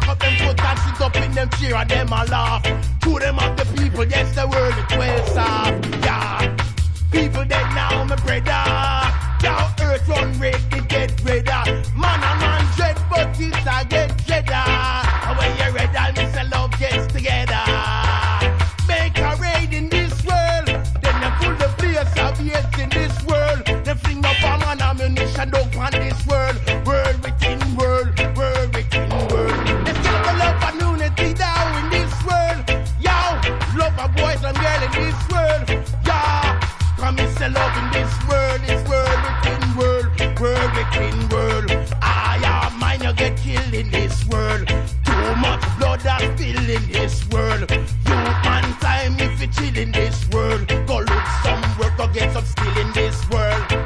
cock up them foot and sit up in them chair and them a laugh. To them of the people, yes, the world is well soft. Yeah, people dead now, my brother. Now earth run red, it get redder. Man a man dread, but it's a get cheddar. And when you're red, I'll miss a love gets together. Make a raid in this world, then they pull the place of yes in this world. They fling up a man ammunition down on this world. World within world, world within world. They still the love and unity down in this world. Yo, love a boys and girls in this world. Yeah, come and say love in this world within world, world within world. Ah, yeah, mine you get killed in this world. Too much blood that's spilled in this world. Youth man time if you chill in this world. Go look some work, go get some skill in this world.